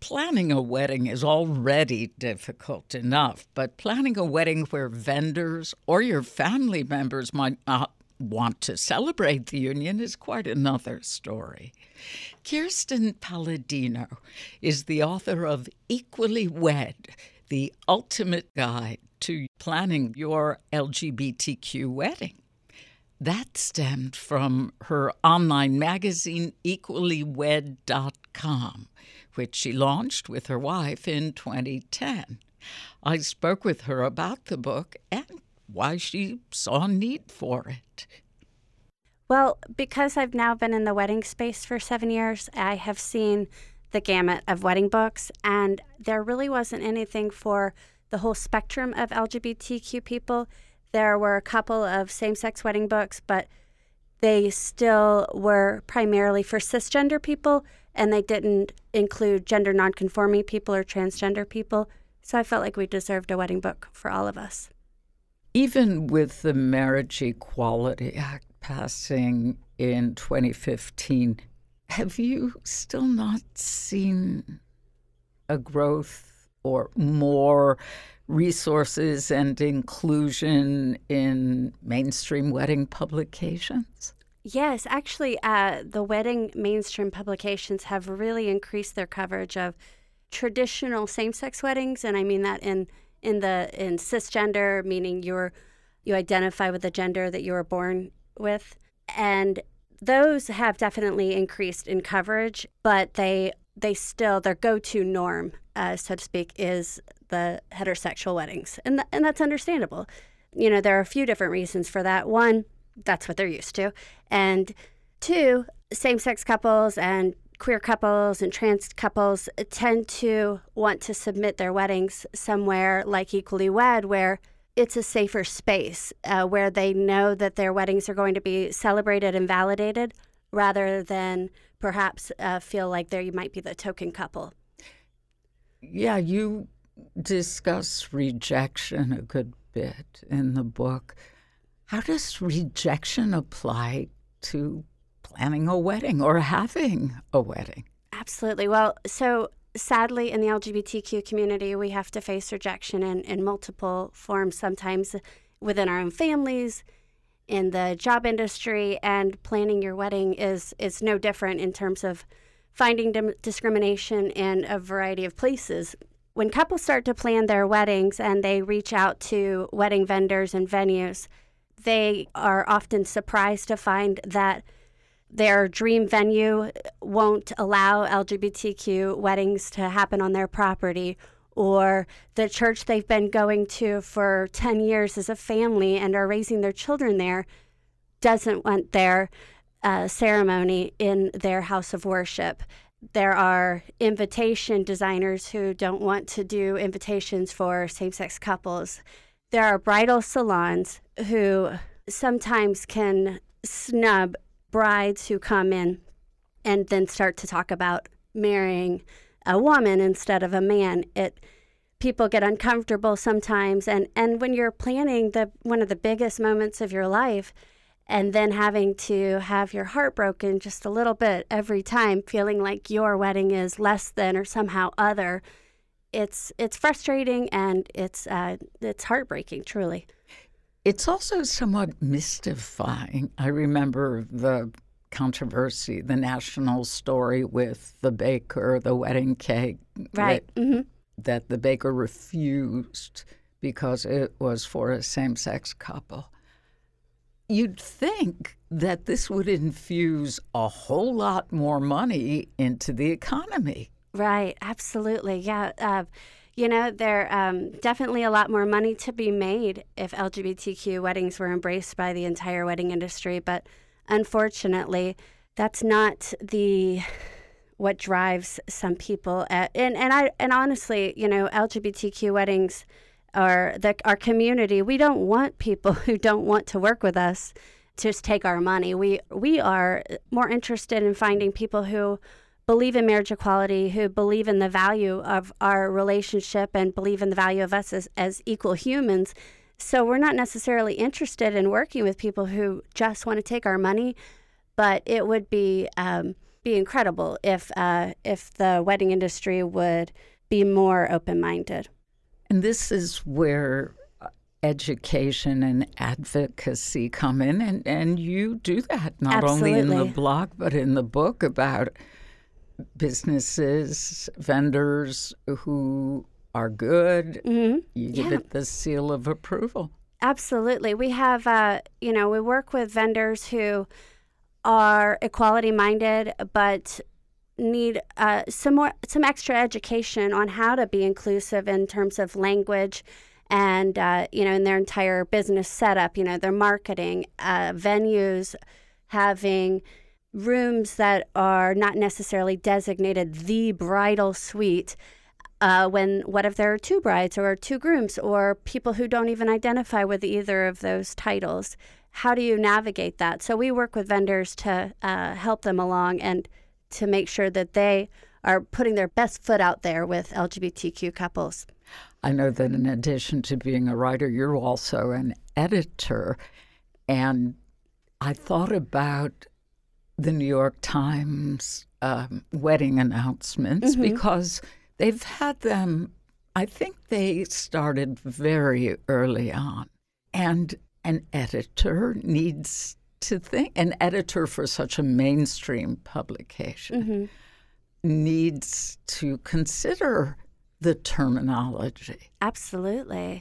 Planning a wedding is already difficult enough, but planning a wedding where vendors or your family members might not want to celebrate the union is quite another story. Kirsten Palladino is the author of Equally Wed, the ultimate guide to planning your LGBTQ wedding. That stemmed from her online magazine, equallywed.com, which she launched with her wife in 2010. I spoke with her about the book and why she saw a need for it. Well, because I've now been in the wedding space for 7 years, I have seen the gamut of wedding books, and there really wasn't anything for the whole spectrum of LGBTQ people. There were a couple of same-sex wedding books, but they still were primarily for cisgender people, and they didn't include gender nonconforming people or transgender people. So I felt like we deserved a wedding book for all of us. Even with the Marriage Equality Act passing in 2015, have you still not seen a growth or more resources and inclusion in mainstream wedding publications? Yes, actually, the wedding mainstream publications have really increased their coverage of traditional same-sex weddings, and I mean that in cisgender, meaning you identify with the gender that you were born with, and those have definitely increased in coverage, but they still, their go-to norm, so to speak, is the heterosexual weddings. And that's understandable. You know, there are a few different reasons for that. One, that's what they're used to. And two, same-sex couples and queer couples and trans couples tend to want to submit their weddings somewhere like Equally Wed, where it's a safer space, where they know that their weddings are going to be celebrated and validated, rather than perhaps feel like you might be the token couple. Yeah, you discuss rejection a good bit in the book. How does rejection apply to planning a wedding or having a wedding? Absolutely. Well, so sadly, in the LGBTQ community, we have to face rejection in multiple forms, sometimes within our own families, in the job industry, and planning your wedding is no different in terms of finding discrimination in a variety of places. When couples start to plan their weddings and they reach out to wedding vendors and venues, they are often surprised to find that their dream venue won't allow LGBTQ weddings to happen on their property, or the church they've been going to for 10 years as a family and are raising their children there doesn't want their ceremony in their house of worship. There are invitation designers who don't want to do invitations for same-sex couples. There are bridal salons who sometimes can snub brides who come in and then start to talk about marrying a woman instead of a man. People get uncomfortable sometimes, and when you're planning one of the biggest moments of your life, and then having to have your heart broken just a little bit every time, feeling like your wedding is less than or somehow other, it's frustrating, and it's heartbreaking, truly. It's also somewhat mystifying. I remember the controversy, the national story with the baker, the wedding cake. Right. That the baker refused because it was for a same-sex couple. You'd think that this would infuse a whole lot more money into the economy. Right, absolutely. Yeah. There definitely a lot more money to be made if LGBTQ weddings were embraced by the entire wedding industry. But unfortunately, that's not what drives some people. And honestly, LGBTQ weddings are our community. We don't want people who don't want to work with us to just take our money. We are more interested in finding people who believe in marriage equality, who believe in the value of our relationship and believe in the value of us as equal humans. So we're not necessarily interested in working with people who just want to take our money, but it would be be incredible if the wedding industry would be more open-minded. And this is where education and advocacy come in, and you do that not only in the blog but in the book about businesses, vendors who are good. You give it the seal of approval. Absolutely. We have, we work with vendors who are equality-minded but need some extra education on how to be inclusive in terms of language and, in their entire business setup, their marketing, venues, having rooms that are not necessarily designated the bridal suite. What if there are two brides or two grooms or people who don't even identify with either of those titles? How do you navigate that? So we work with vendors to help them along and to make sure that they are putting their best foot out there with LGBTQ couples. I know that in addition to being a writer, you're also an editor. And I thought about the New York Times wedding announcements because they've had them, I think they started very early on. And an editor needs to think, an editor for such a mainstream publication needs to consider the terminology. Absolutely.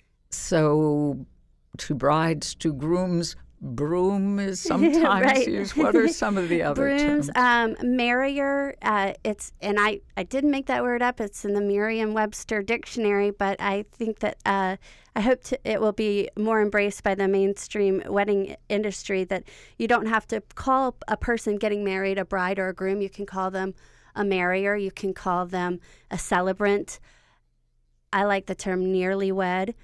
So, two brides, two grooms, broom is sometimes used. What are some of the other brooms, terms? Marrier, I didn't make that word up. It's in the Merriam-Webster dictionary, but I think that I hope it will be more embraced by the mainstream wedding industry, that you don't have to call a person getting married a bride or a groom. You can call them a marrier. You can call them a celebrant. I like the term nearly wed.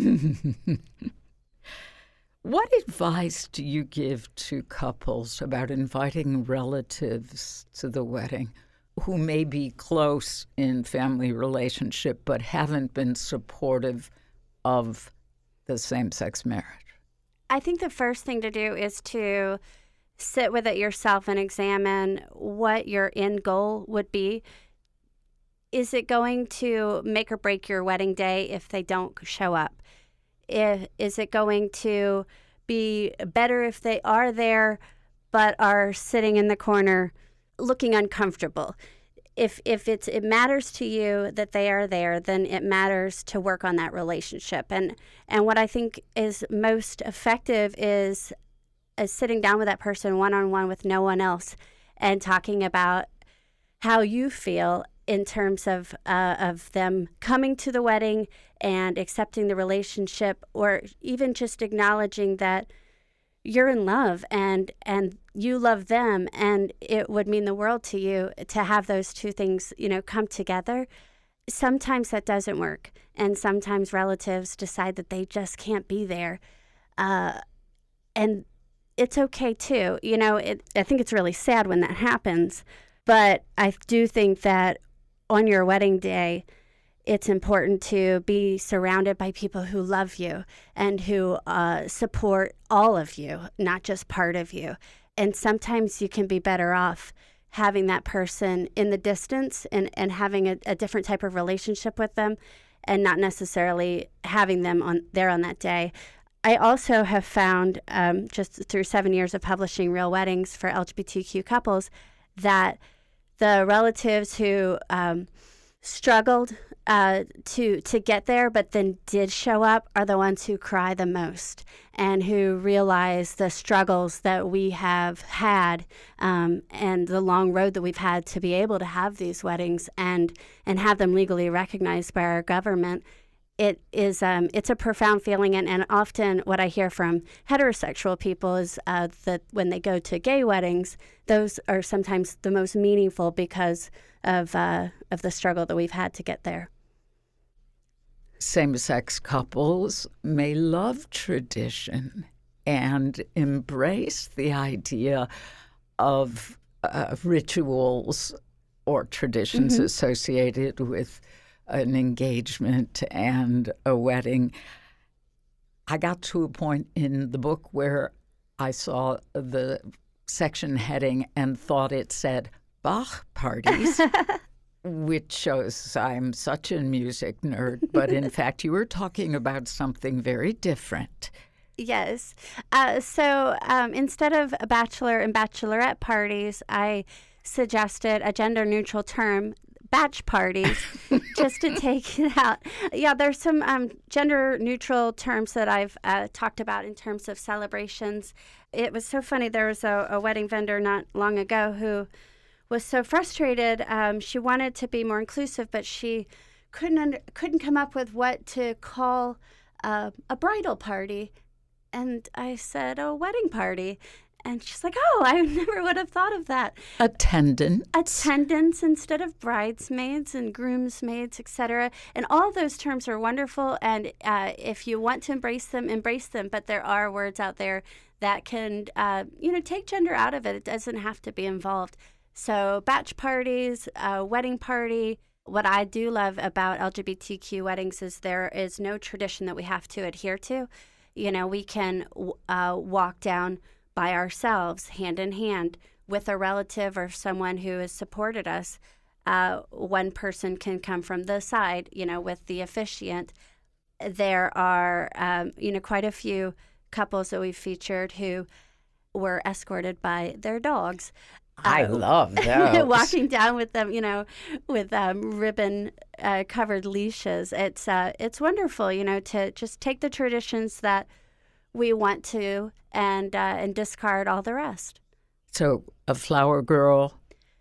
What advice do you give to couples about inviting relatives to the wedding who may be close in family relationship but haven't been supportive of the same-sex marriage? I think the first thing to do is to sit with it yourself and examine what your end goal would be. Is it going to make or break your wedding day if they don't show up? Is it going to be better if they are there but are sitting in the corner looking uncomfortable? If it matters to you that they are there, then it matters to work on that relationship. And what I think is most effective is sitting down with that person one-on-one with no one else and talking about how you feel in terms of them coming to the wedding and accepting the relationship, or even just acknowledging that you're in love and you love them, and it would mean the world to you to have those two things, come together. Sometimes that doesn't work, and sometimes relatives decide that they just can't be there, and it's okay too. I think it's really sad when that happens, but I do think that on your wedding day, it's important to be surrounded by people who love you and who support all of you, not just part of you. And sometimes you can be better off having that person in the distance and having a different type of relationship with them, and not necessarily having them on that day. I also have found, just through 7 years of publishing Real Weddings for LGBTQ couples, that the relatives who struggled to get there but then did show up are the ones who cry the most and who realize the struggles that we have had, and the long road that we've had to be able to have these weddings and have them legally recognized by our government. It's a profound feeling, and often what I hear from heterosexual people is that when they go to gay weddings, those are sometimes the most meaningful because of the struggle that we've had to get there. Same-sex couples may love tradition and embrace the idea of rituals or traditions associated with an engagement and a wedding. I got to a point in the book where I saw the section heading and thought it said Bach parties, which shows I'm such a music nerd. But in fact, you were talking about something very different. Yes. So instead of bachelor and bachelorette parties, I suggested a gender-neutral term, batch parties, just to take it out. Yeah, there's some gender-neutral terms that I've talked about in terms of celebrations. It was so funny. There was a wedding vendor not long ago who was so frustrated. She wanted to be more inclusive, but she couldn't come up with what to call a bridal party. And I said, "Oh, wedding party." And she's like, "Oh, I never would have thought of that." Attendants instead of bridesmaids and groomsmaids, etc. And all of those terms are wonderful. And if you want to embrace them, embrace them. But there are words out there that can, take gender out of it. It doesn't have to be involved. So batch parties, wedding party. What I do love about LGBTQ weddings is there is no tradition that we have to adhere to. We can walk down by ourselves, hand in hand, with a relative or someone who has supported us. One person can come from the side, with the officiant. There are, quite a few couples that we've featured who were escorted by their dogs. I love those. Walking down with them, with ribbon-covered leashes. It's wonderful, to just take the traditions that we want to and discard all the rest. So a flower girl.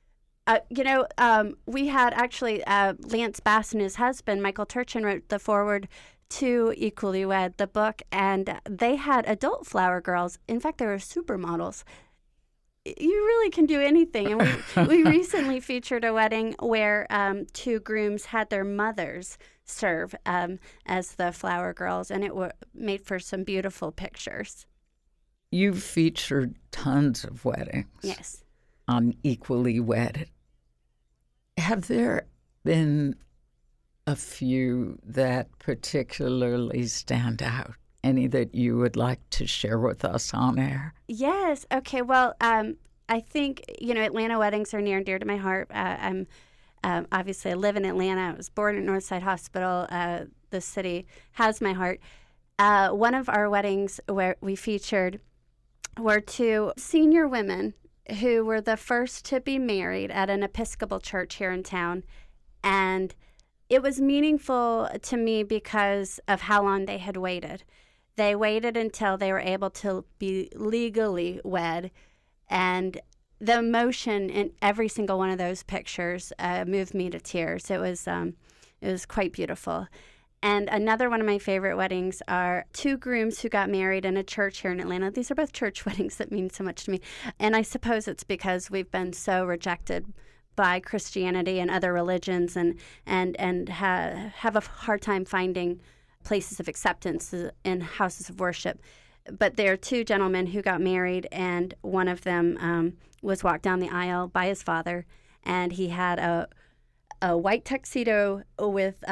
We had actually Lance Bass and his husband, Michael Turchin, wrote the foreword to Equally Wed, the book, and they had adult flower girls. In fact, they were supermodels. You really can do anything. And we recently featured a wedding where two grooms had their mothers serve as the flower girls, and it made for some beautiful pictures. You've featured tons of weddings. Yes. On Equally Wed. Have there been a few that particularly stand out? Any that you would like to share with us on air? Yes. Okay. Well, I think, Atlanta weddings are near and dear to my heart. I'm obviously, I live in Atlanta. I was born at Northside Hospital. The city has my heart. One of our weddings where we featured were two senior women who were the first to be married at an Episcopal church here in town. And it was meaningful to me because of how long they had waited. They waited until they were able to be legally wed, and the emotion in every single one of those pictures moved me to tears. It was quite beautiful. And another one of my favorite weddings are two grooms who got married in a church here in Atlanta. These are both church weddings that mean so much to me. And I suppose it's because we've been so rejected by Christianity and other religions and have a hard time finding places of acceptance in houses of worship. But there are two gentlemen who got married, and one of them was walked down the aisle by his father, and he had a white tuxedo with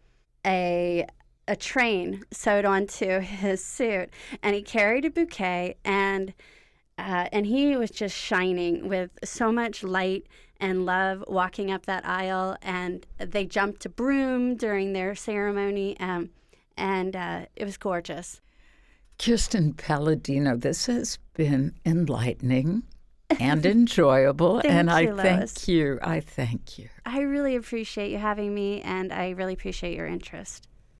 a train sewed onto his suit, and he carried a bouquet, and he was just shining with so much light and love walking up that aisle. And they jumped a broom during their ceremony, and it was gorgeous. Kirsten Palladino, this has been enlightening and enjoyable, and I thank you. I thank you. I really appreciate you having me, and I really appreciate your interest.